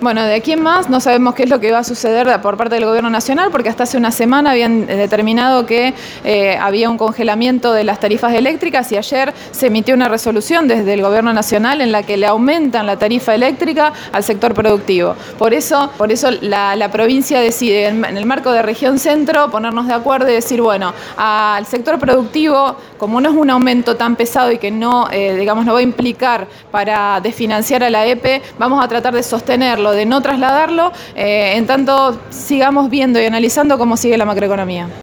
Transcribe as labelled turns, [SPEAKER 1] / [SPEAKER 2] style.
[SPEAKER 1] Bueno, de aquí en más no sabemos qué es lo que va a suceder por parte del Gobierno Nacional, porque hasta hace una semana habían determinado que había un congelamiento de las tarifas eléctricas y ayer se emitió una resolución desde el Gobierno Nacional en la que le aumentan la tarifa eléctrica al sector productivo. Por eso la provincia decide, en el marco de Región Centro, ponernos de acuerdo y decir, bueno, al sector productivo, como no es un aumento tan pesado y que no, no va a implicar para desfinanciar a la EPE, vamos a tratar de sostenerlo, de no trasladarlo, en tanto sigamos viendo y analizando cómo sigue la macroeconomía.